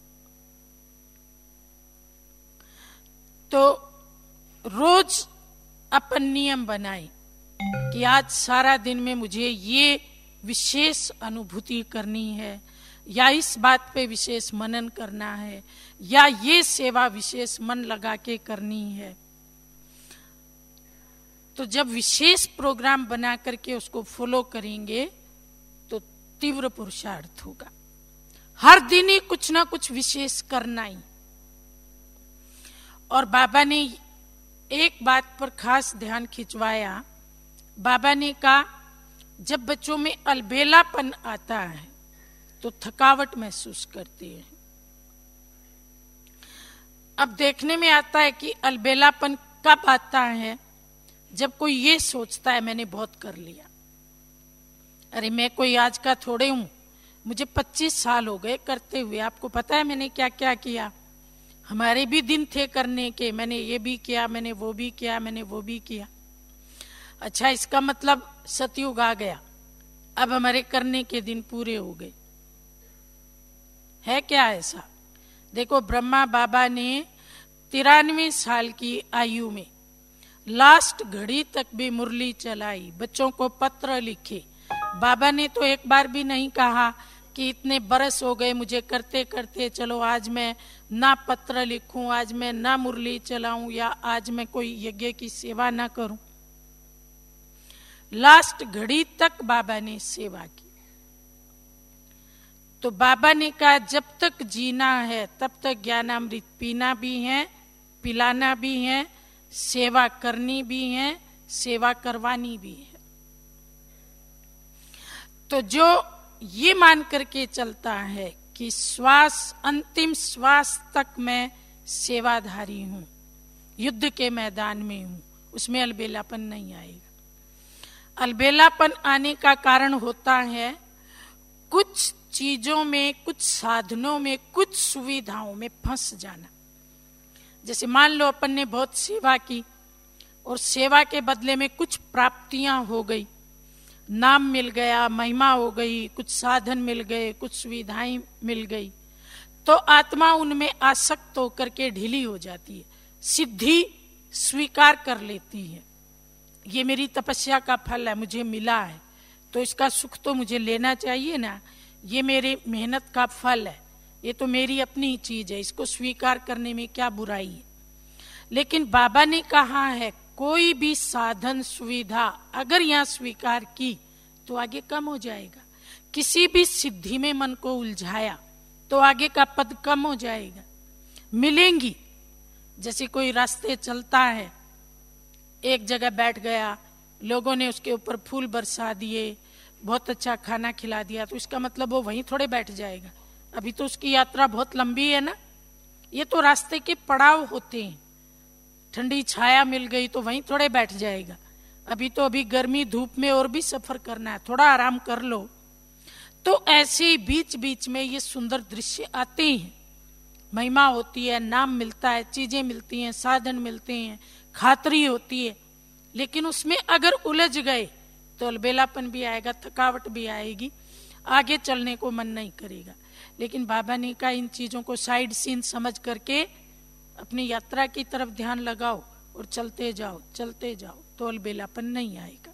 S2: तो रोज अपन नियम बनाएं कि आज सारा दिन में मुझे ये विशेष अनुभूति करनी है, या इस बात पे विशेष मनन करना है, या ये सेवा विशेष मन लगा के करनी है। तो जब विशेष प्रोग्राम बना करके उसको फॉलो करेंगे तो तीव्र पुरुषार्थ होगा। हर दिन ही कुछ ना कुछ विशेष करना ही। और बाबा ने एक बात पर खास ध्यान खिंचवाया। बाबा ने कहा जब बच्चों में अलबेलापन आता है तो थकावट महसूस करते हैं। अब देखने में आता है कि अलबेलापन कब आता है, जब कोई ये सोचता है मैंने बहुत कर लिया। अरे मैं कोई आज का थोड़े हूं, मुझे पच्चीस साल हो गए करते हुए, आपको पता है मैंने क्या क्या किया। हमारे भी दिन थे करने के, मैंने ये भी किया, मैंने वो भी किया, मैंने वो भी किया। अच्छा, इसका मतलब सतयुग आ गया, अब हमारे करने के दिन पूरे हो गए, है क्या ऐसा? देखो, ब्रह्मा बाबा ने तिरानवे साल की आयु में लास्ट घड़ी तक भी मुरली चलाई, बच्चों को पत्र लिखे। बाबा ने तो एक बार भी नहीं कहा कि इतने बरस हो गए मुझे करते करते, चलो आज मैं ना पत्र लिखूं, आज मैं ना मुरली चलाऊं, या आज मैं कोई यज्ञ की सेवा ना करूं। लास्ट घड़ी तक बाबा ने सेवा की। तो बाबा ने कहा जब तक जीना है तब तक ज्ञानामृत पीना भी है, पिलाना भी है, सेवा करनी भी है, सेवा करवानी भी है। तो जो ये मान करके चलता है कि श्वास, अंतिम श्वास तक मैं सेवाधारी हूं, युद्ध के मैदान में हूं, उसमें अलबेलापन नहीं आएगा। अलबेलापन आने का कारण होता है कुछ चीजों में, कुछ साधनों में, कुछ सुविधाओं में फंस जाना। जैसे मान लो अपन ने बहुत सेवा की और सेवा के बदले में कुछ प्राप्तियां हो गई, नाम मिल गया, महिमा हो गई, कुछ साधन मिल गए, कुछ सुविधाएं मिल गई, तो आत्मा उनमें आसक्त होकर के ढीली हो जाती है, सिद्धि स्वीकार कर लेती है। ये मेरी तपस्या का फल है, मुझे मिला है, तो इसका सुख तो मुझे लेना चाहिए ना, ये मेरे मेहनत का फल है, ये तो मेरी अपनी चीज है, इसको स्वीकार करने में क्या बुराई है। लेकिन बाबा ने कहा है कोई भी साधन सुविधा अगर यहाँ स्वीकार की तो आगे कम हो जाएगा। किसी भी सिद्धि में मन को उलझाया तो आगे का पद कम हो जाएगा। मिलेंगी, जैसे कोई रास्ते चलता है, एक जगह बैठ गया, लोगों ने उसके ऊपर फूल बरसा दिए, बहुत अच्छा खाना खिला दिया, तो इसका मतलब वो वहीं थोड़े बैठ जाएगा, अभी तो उसकी यात्रा बहुत लंबी है ना। ये तो रास्ते के पड़ाव होते हैं। ठंडी छाया मिल गई तो वहीं थोड़े बैठ जाएगा, अभी तो अभी गर्मी धूप में और भी सफर करना है, थोड़ा आराम कर लो। तो ऐसे बीच बीच में ये सुंदर दृश्य आते हैं, महिमा होती है, नाम मिलता है, चीजें मिलती हैं, साधन मिलते हैं, खातरी होती है। लेकिन उसमें अगर उलझ गए तो अलबेलापन भी आएगा, थकावट भी आएगी, आगे चलने को मन नहीं करेगा। लेकिन बाबा ने कहा इन चीजों को साइड सीन समझ करके अपनी यात्रा की तरफ ध्यान लगाओ और चलते जाओ, चलते जाओ, तो अलबेलापन नहीं आएगा।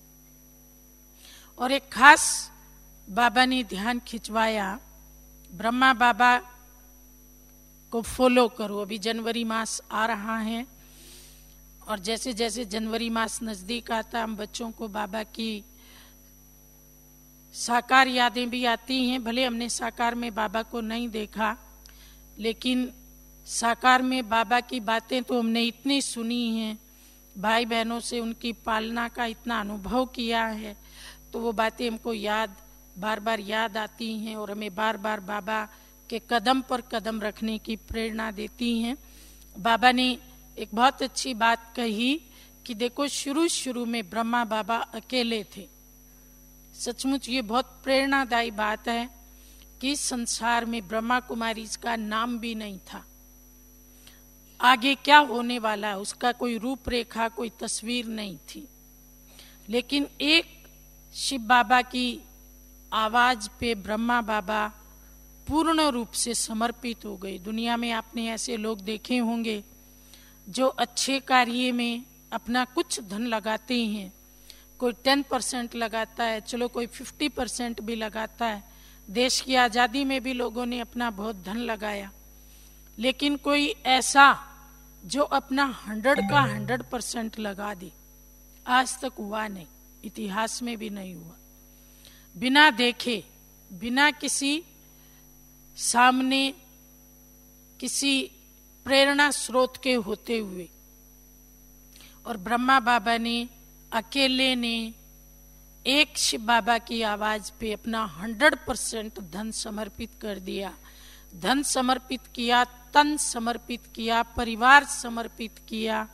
S2: और एक खास बाबा ने ध्यान खिंचवाया, ब्रह्मा बाबा को फॉलो करो। अभी जनवरी मास आ रहा है और जैसे जैसे जनवरी मास नजदीक आता, हम बच्चों को बाबा की साकार यादें भी आती हैं। भले हमने साकार में बाबा को नहीं देखा, लेकिन साकार में बाबा की बातें तो हमने इतनी सुनी हैं, भाई बहनों से उनकी पालना का इतना अनुभव किया है, तो वो बातें हमको याद बार बार याद आती हैं और हमें बार बार बाबा के कदम पर कदम रखने की प्रेरणा देती हैं। बाबा ने एक बहुत अच्छी बात कही कि देखो, शुरू शुरू में ब्रह्मा बाबा अकेले थे। सचमुच ये बहुत प्रेरणादायी बात है कि संसार में ब्रह्मा कुमारी का नाम भी नहीं था। आगे क्या होने वाला है उसका कोई रूपरेखा, कोई तस्वीर नहीं थी। लेकिन एक शिव बाबा की आवाज पे ब्रह्मा बाबा पूर्ण रूप से समर्पित हो गए। दुनिया में आपने ऐसे लोग देखे होंगे जो अच्छे कार्य में अपना कुछ धन लगाते हैं। कोई टेन परसेंट लगाता है, चलो कोई फिफ्टी परसेंट भी लगाता है। देश की आजादी में भी लोगों ने अपना बहुत धन लगाया, लेकिन कोई ऐसा जो अपना हंड्रेड का हंड्रेड परसेंट लगा दे, आज तक हुआ नहीं, इतिहास में भी नहीं हुआ। बिना देखे, बिना किसी सामने किसी प्रेरणा स्रोत के होते हुए, और ब्रह्मा बाबा ने अकेले ने एक शिव बाबा की आवाज पे अपना हंड्रेड परसेंट धन समर्पित कर दिया। धन समर्पित किया, तन समर्पित किया, परिवार समर्पित किया,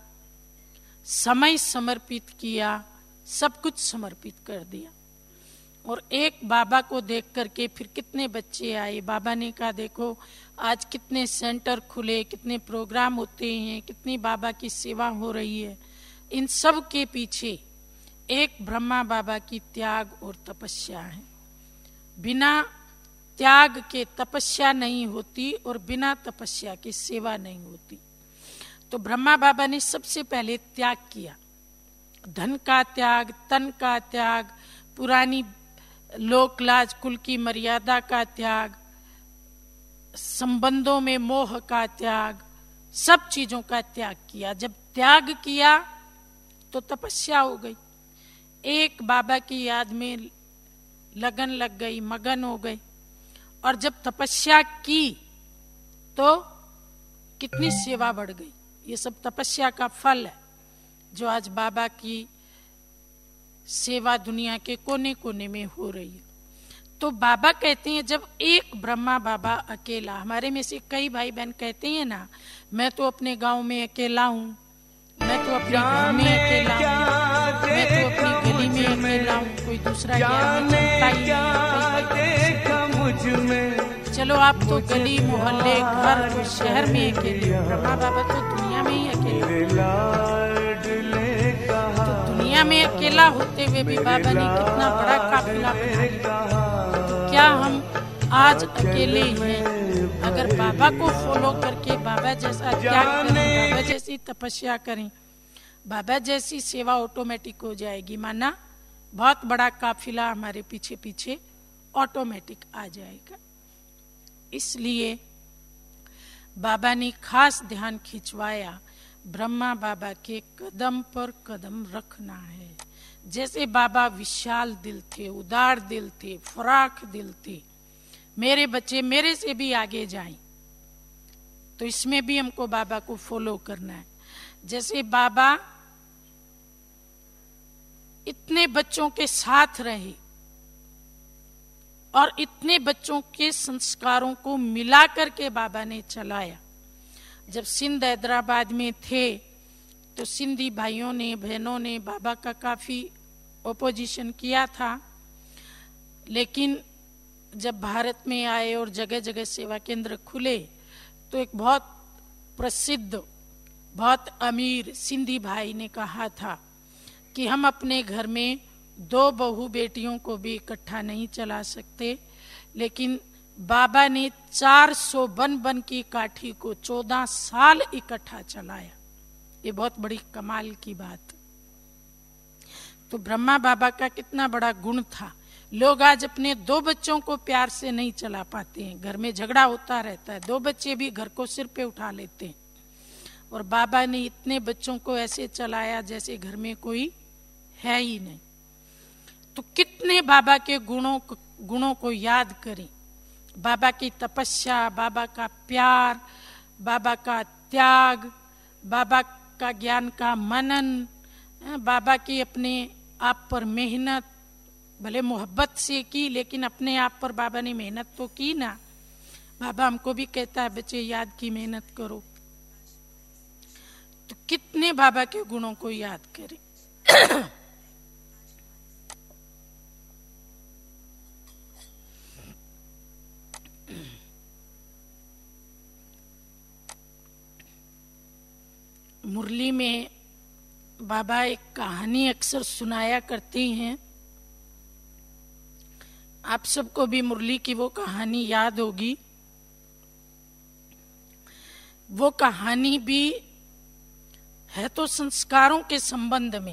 S2: समय समर्पित किया, सब कुछ समर्पित कर दिया। और एक बाबा को देख करके फिर कितने बच्चे आए। बाबा ने कहा देखो आज कितने सेंटर खुले, कितने प्रोग्राम होते हैं, कितनी बाबा की सेवा हो रही है। इन सब के पीछे एक ब्रह्मा बाबा की त्याग और तपस्या है। बिना त्याग के तपस्या नहीं होती और बिना तपस्या के सेवा नहीं होती। तो ब्रह्मा बाबा ने सबसे पहले त्याग किया, धन का त्याग, तन का त्याग, पुरानी लोक लाज कुल की मर्यादा का त्याग, संबंधों में मोह का त्याग, सब चीजों का त्याग किया। जब त्याग किया तो तपस्या हो गई। एक बाबा की याद में लगन लग गई, मगन हो गई। और जब तपस्या की तो कितनी सेवा बढ़ गई। ये सब तपस्या का फल है जो आज बाबा की सेवा दुनिया के कोने कोने में हो रही है। तो बाबा कहते हैं जब एक ब्रह्मा बाबा अकेला, हमारे में से कई भाई बहन कहते हैं ना, मैं तो अपने गांव में अकेला हूँ, मैं तो अपने घर में अकेला हूँ, मैं तो अपनी गली में अकेला हूँ, कोई दूसरा ज्ञान नहीं। चलो आप तो गली मोहल्ले घर शहर में अकेले, ब्रह्मा बाबा तो दुनिया में ही अकेला। तो दुनिया में अकेला होते हुए भी बाबा ने कितना बड़ा काफिला बनाया। तो क्या हम आज अकेले हैं? अगर बाबा को फॉलो करके बाबा जैसा त्याग करें, बाबा जैसी तपस्या करें, बाबा जैसी सेवा ऑटोमेटिक हो जाएगी। माना बहुत बड़ा काफिला हमारे पीछे पीछे ऑटोमेटिक आ जाएगा। इसलिए बाबा ने खास ध्यान खिंचवाया, ब्रह्मा बाबा के कदम पर कदम रखना है। जैसे बाबा विशाल दिल थे, उदार दिल थे, फराख दिल थे, मेरे बच्चे मेरे से भी आगे जाएं, तो इसमें भी हमको बाबा को फॉलो करना है। जैसे बाबा इतने बच्चों के साथ रहे और इतने बच्चों के संस्कारों को मिला करके बाबा ने चलाया। जब सिंध हैदराबाद में थे तो सिंधी भाइयों ने बहनों ने बाबा का काफी ओपोजिशन किया था, लेकिन जब भारत में आए और जगह जगह सेवा केंद्र खुले तो एक बहुत प्रसिद्ध बहुत अमीर सिंधी भाई ने कहा था कि हम अपने घर में दो बहू बेटियों को भी इकट्ठा नहीं चला सकते, लेकिन बाबा ने चार सौ बन बन की काठी को चौदह साल इकट्ठा चलाया। ये बहुत बड़ी कमाल की बात। तो ब्रह्मा बाबा का कितना बड़ा गुण था। लोग आज अपने दो बच्चों को प्यार से नहीं चला पाते हैं, घर में झगड़ा होता रहता है, दो बच्चे भी घर को सिर पे उठा लेते हैं। और बाबा ने इतने बच्चों को ऐसे चलाया जैसे घर में कोई है ही नहीं। तो कितने बाबा के गुणों गुणों को याद करें। बाबा की तपस्या, बाबा का प्यार, बाबा का त्याग, बाबा का ज्ञान का मनन, बाबा की अपने आप पर मेहनत, भले मोहब्बत से की लेकिन अपने आप पर बाबा ने मेहनत तो की ना। बाबा हमको भी कहता है बच्चे याद की मेहनत करो। तो कितने बाबा के गुणों को याद करें। मुरली में बाबा एक कहानी अक्सर सुनाया करते हैं। आप सबको भी मुरली की वो कहानी याद होगी। वो कहानी भी है तो संस्कारों के संबंध में,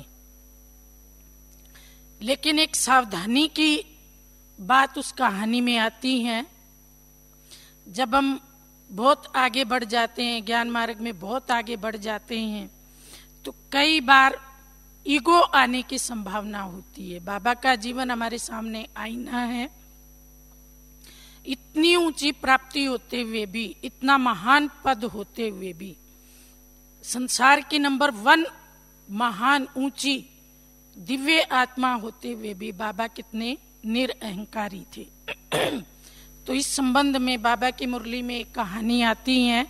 S2: लेकिन एक सावधानी की बात उस कहानी में आती है। जब हम बहुत आगे बढ़ जाते हैं, ज्ञान मार्ग में बहुत आगे बढ़ जाते हैं, तो कई बार ईगो आने की संभावना होती है। बाबा का जीवन हमारे सामने आईना है। इतनी ऊंची प्राप्ति होते हुए भी, इतना महान पद होते हुए भी, संसार की नंबर वन महान ऊंची दिव्य आत्मा होते हुए भी बाबा कितने निरअहंकारी थे। तो इस संबंध में बाबा की मुरली में एक कहानी आती है,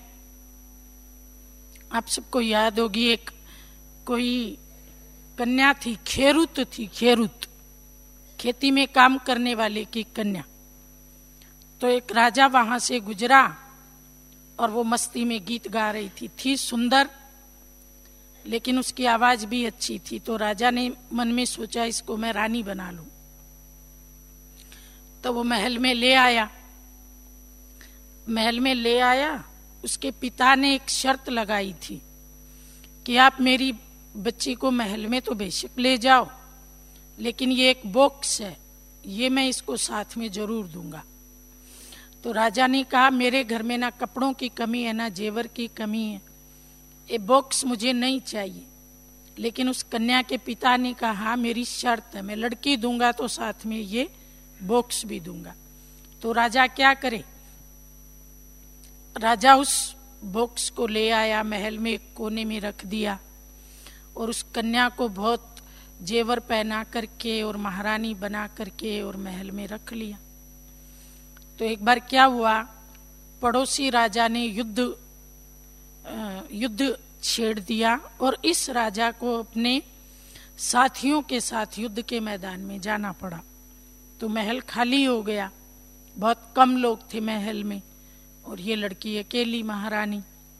S2: आप सबको याद होगी। एक कोई कन्या थी, खेरुत थी, खेरुत, खेती में काम करने वाले की कन्या। तो एक राजा वहां से गुजरा और वो मस्ती में गीत गा रही थी। थी सुंदर, लेकिन उसकी आवाज भी अच्छी थी। तो राजा ने मन में सोचा इसको मैं रानी बना लूं। तो वो महल में ले आया। महल में ले आया उसके पिता ने एक शर्त लगाई थी कि आप मेरी बच्ची को महल में तो बेशक ले जाओ, लेकिन ये एक बॉक्स है, ये मैं इसको साथ में जरूर दूंगा। तो राजा ने कहा मेरे घर में ना कपड़ों की कमी है ना जेवर की कमी है, ये बॉक्स मुझे नहीं चाहिए। लेकिन उस कन्या के पिता ने कहा हाँ मेरी शर्त है, मैं लड़की दूंगा तो साथ में ये बॉक्स भी दूंगा। तो राजा क्या करे, राजा उस बॉक्स को ले आया, महल में एक कोने में रख दिया और उस कन्या को बहुत जेवर पहना करके और महारानी बना करके और महल में रख लिया। तो एक बार क्या हुआ, पड़ोसी राजा ने युद्ध युद्ध छेड़ दिया और इस राजा को अपने साथियों के साथ युद्ध के मैदान में जाना पड़ा। तो महल खाली हो गया, बहुत कम लोग थे महल में और ये लड़की अकेली महारानी।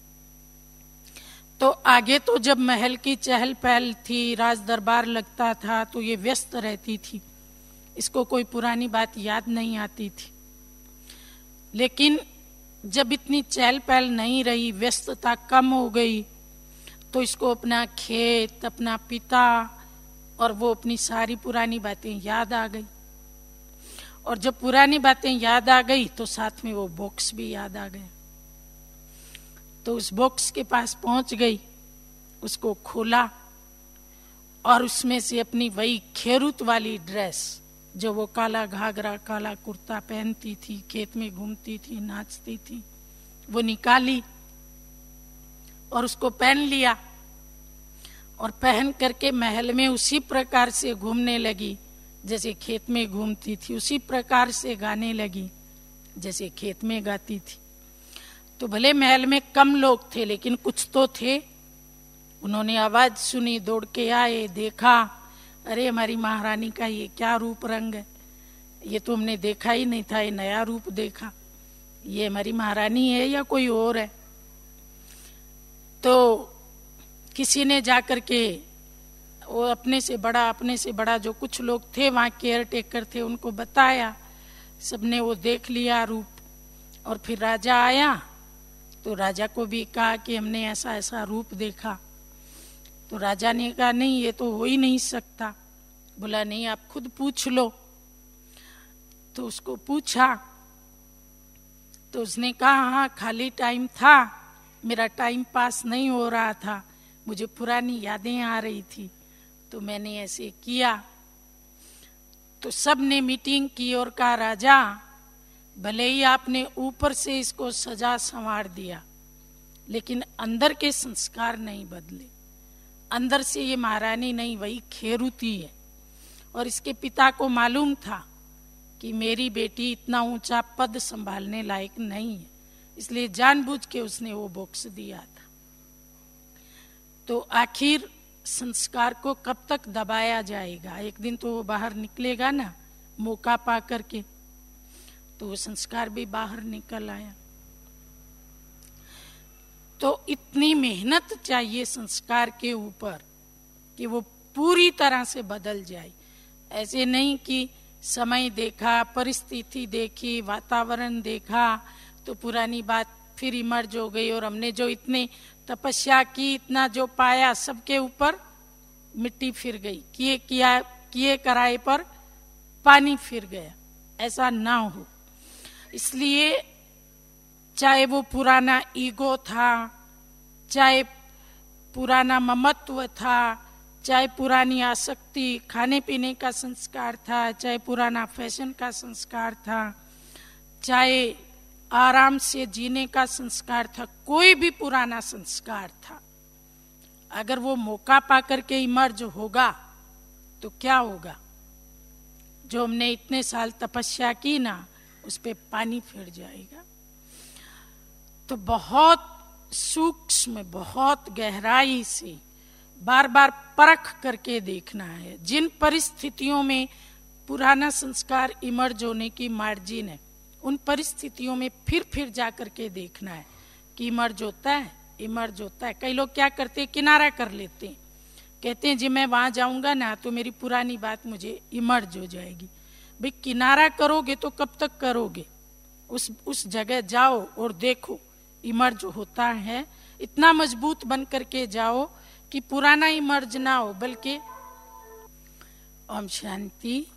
S2: तो आगे तो जब महल की चहल पहल थी, राज दरबार लगता था, तो ये व्यस्त रहती थी, इसको कोई पुरानी बात याद नहीं आती थी। लेकिन जब इतनी चहल पहल नहीं रही, व्यस्तता कम हो गई, तो इसको अपना खेत, अपना पिता और वो अपनी सारी पुरानी बातें याद आ गई। और जब पुरानी बातें याद आ गई तो साथ में वो बॉक्स भी याद आ गया। तो उस बॉक्स के पास पहुंच गई, उसको खोला और उसमें से अपनी वही खेरुत वाली ड्रेस, जो वो काला घाघरा काला कुर्ता पहनती थी, खेत में घूमती थी, नाचती थी, वो निकाली और उसको पहन लिया और पहन करके महल में उसी प्रकार से घूमने लगी जैसे खेत में घूमती थी, उसी प्रकार से गाने लगी जैसे खेत में गाती थी। तो भले महल में कम लोग थे लेकिन कुछ तो थे। उन्होंने आवाज सुनी, दौड़ के आए, देखा, अरे हमारी महारानी का ये क्या रूप रंग है, ये तो हमने देखा ही नहीं था, ये नया रूप देखा, ये हमारी महारानी है या कोई और है। तो किसी ने जाकर के वो अपने से बड़ा अपने से बड़ा जो कुछ लोग थे वहाँ केयर टेकर थे उनको बताया, सबने वो देख लिया रूप। और फिर राजा आया तो राजा को भी कहा कि हमने ऐसा ऐसा रूप देखा। तो राजा ने कहा नहीं ये तो हो ही नहीं सकता। बोला नहीं आप खुद पूछ लो। तो उसको पूछा तो उसने कहा हाँ खाली टाइम था, मेरा टाइम पास नहीं हो रहा था, मुझे पुरानी यादें आ रही थी तो मैंने ऐसे किया। तो सब ने मीटिंग की और कहा, राजा भले ही आपने ऊपर से इसको सजा संवार दिया, लेकिन अंदर के संस्कार नहीं बदले। अंदर से ये महारानी नहीं, वही खेरुती है। और इसके पिता को मालूम था कि मेरी बेटी इतना ऊंचा पद संभालने लायक नहीं है, इसलिए जानबूझ के उसने वो बॉक्स दिया था। तो आखिर संस्कार को कब तक दबाया जाएगा? एक दिन तो वो बाहर निकलेगा ना, मौका पा करके। तो वो संस्कार भी बाहर निकल आया। तो इतनी मेहनत चाहिए संस्कार के ऊपर कि वो पूरी तरह से बदल जाए। ऐसे नहीं कि समय देखा, परिस्थिति देखी, वातावरण देखा तो पुरानी बात फिर इमर्ज हो गई, और हमने जो इतने तपस्या की, इतना जो पाया, सबके ऊपर मिट्टी फिर गई, किए किया किए कराए पर पानी फिर गया। ऐसा ना हो, इसलिए चाहे वो पुराना ईगो था, चाहे पुराना ममत्व था, चाहे पुरानी आसक्ति खाने पीने का संस्कार था, चाहे पुराना फैशन का संस्कार था, चाहे आराम से जीने का संस्कार था, कोई भी पुराना संस्कार था, अगर वो मौका पा करके इमर्ज होगा तो क्या होगा? जो हमने इतने साल तपस्या की ना, उस पे पानी फिर जाएगा। तो बहुत सूक्ष्म, बहुत गहराई से बार बार परख करके देखना है। जिन परिस्थितियों में पुराना संस्कार इमर्ज होने की मार्जिन है, उन परिस्थितियों में फिर फिर जा करके देखना है कि इमर्ज होता है, इमर्ज होता है। कई लोग क्या करते हैं, किनारा कर लेते हैं, कहते हैं जी मैं वहां जाऊंगा ना तो मेरी पुरानी बात मुझे इमर्ज हो जाएगी। भाई किनारा करोगे तो कब तक करोगे? उस उस जगह जाओ और देखो इमर्ज होता है। इतना मजबूत बन करके जाओ कि पुराना इमर्ज ना हो, बल्कि ओम शांति।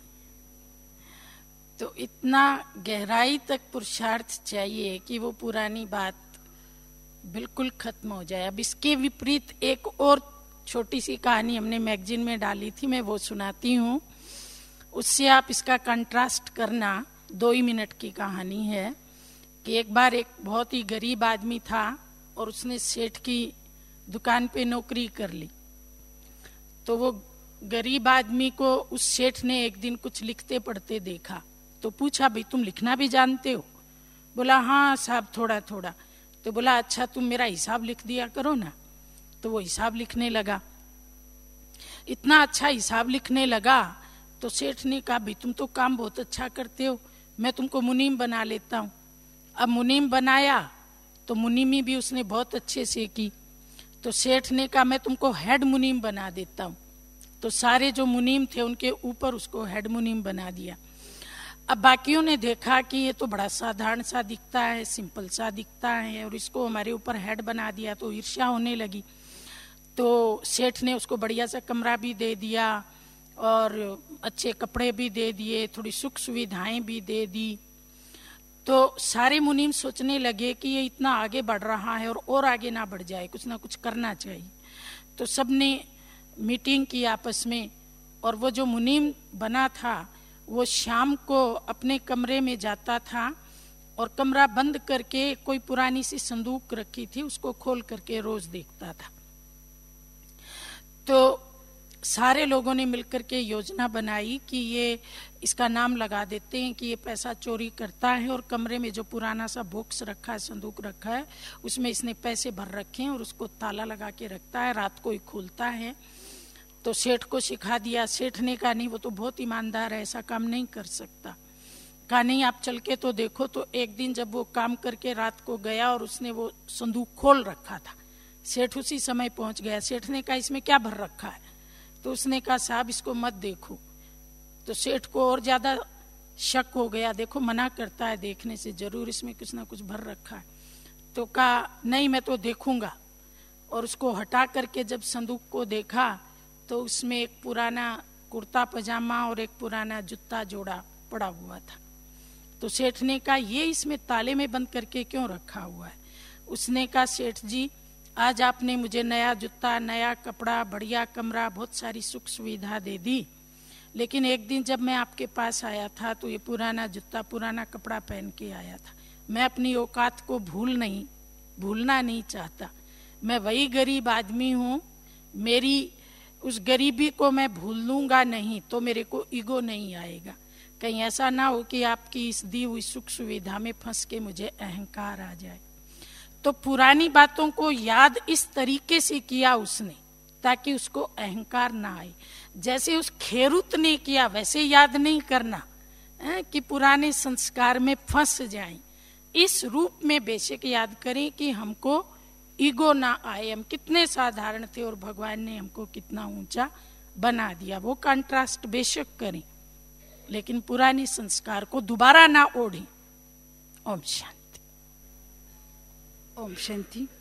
S2: तो इतना गहराई तक पुरुषार्थ चाहिए कि वो पुरानी बात बिल्कुल खत्म हो जाए। अब इसके विपरीत एक और छोटी सी कहानी हमने मैगजीन में डाली थी, मैं वो सुनाती हूँ, उससे आप इसका कंट्रास्ट करना। दो ही मिनट की कहानी है कि एक बार एक बहुत ही गरीब आदमी था और उसने सेठ की दुकान पे नौकरी कर ली। तो वो गरीब आदमी को उस सेठ ने एक दिन कुछ लिखते पढ़ते देखा, तो पूछा भाई तुम लिखना भी जानते हो? बोला हाँ साहब थोड़ा थोड़ा। तो बोला अच्छा तुम मेरा हिसाब लिख दिया करो ना। तो वो हिसाब लिखने लगा, इतना अच्छा हिसाब लिखने लगा तो सेठ ने कहा भाई तुम तो काम बहुत अच्छा करते हो, मैं तुमको मुनीम बना लेता हूँ। अब मुनीम बनाया तो मुनीमी भी उसने बहुत अच्छे से की। तो सेठ ने कहा मैं तुमको हेड मुनीम बना देता हूँ। तो सारे जो मुनीम थे उनके ऊपर उसको हेड मुनीम बना दिया। अब बाकियों ने देखा कि ये तो बड़ा साधारण सा दिखता है, सिंपल सा दिखता है, और इसको हमारे ऊपर हेड बना दिया, तो ईर्ष्या होने लगी। तो सेठ ने उसको बढ़िया सा कमरा भी दे दिया और अच्छे कपड़े भी दे दिए, थोड़ी सुख सुविधाएं भी दे दी। तो सारे मुनीम सोचने लगे कि ये इतना आगे बढ़ रहा है और और आगे ना बढ़ जाए, कुछ ना कुछ करना चाहिए। तो सबने मीटिंग की आपस में, और वो जो मुनीम बना था वो शाम को अपने कमरे में जाता था और कमरा बंद करके कोई पुरानी सी संदूक रखी थी उसको खोल करके रोज देखता था। तो सारे लोगों ने मिलकर के योजना बनाई कि ये इसका नाम लगा देते हैं कि ये पैसा चोरी करता है, और कमरे में जो पुराना सा बॉक्स रखा है, संदूक रखा है, उसमें इसने पैसे भर रखे हैं और उसको ताला लगा के रखता है, रात को ही खोलता है। तो सेठ को सिखा दिया। सेठ ने कहा नहीं वो तो बहुत ईमानदार है, ऐसा काम नहीं कर सकता। कहा नहीं आप चल के तो देखो। तो एक दिन जब वो काम करके रात को गया और उसने वो संदूक खोल रखा था, सेठ उसी समय पहुंच गया। सेठ ने कहा इसमें क्या भर रखा है? तो उसने कहा साहब इसको मत देखो। तो सेठ को और ज्यादा शक हो गया, देखो मना करता है देखने से, जरूर इसमें कुछ ना कुछ भर रखा है। तो कहा नहीं मैं तो देखूंगा। और उसको हटा करके जब संदूक को देखा तो उसमें एक पुराना कुर्ता पजामा और एक पुराना जूता जोड़ा पड़ा हुआ था। तो सेठ ने कहा ये इसमें ताले में बंद करके क्यों रखा हुआ है? उसने कहा सेठ जी आज आपने मुझे नया जूता, नया कपड़ा, बढ़िया कमरा, बहुत सारी सुख सुविधा दे दी, लेकिन एक दिन जब मैं आपके पास आया था तो ये पुराना जूता, पुराना कपड़ा पहन के आया था। मैं अपनी औकात को भूल नहीं भूलना नहीं चाहता। मैं वही गरीब आदमी हूँ, मेरी उस गरीबी को मैं भूल लूंगा नहीं तो मेरे को ईगो नहीं आएगा। कहीं ऐसा ना हो कि आपकी इस दी हुई सुख सुविधा में फंस के मुझे अहंकार आ जाए। तो पुरानी बातों को याद इस तरीके से किया उसने ताकि उसको अहंकार ना आए। जैसे उस खेरुत ने किया वैसे याद नहीं करना है कि पुराने संस्कार में फंस जाएं। इस रूप में बेशक याद करें कि हमको ईगो ना आए, हम कितने साधारण थे और भगवान ने हमको कितना ऊंचा बना दिया। वो कंट्रास्ट बेशक करें, लेकिन पुराने संस्कार को दोबारा ना ओढ़ें। ओम शांति।
S3: ओम शांति।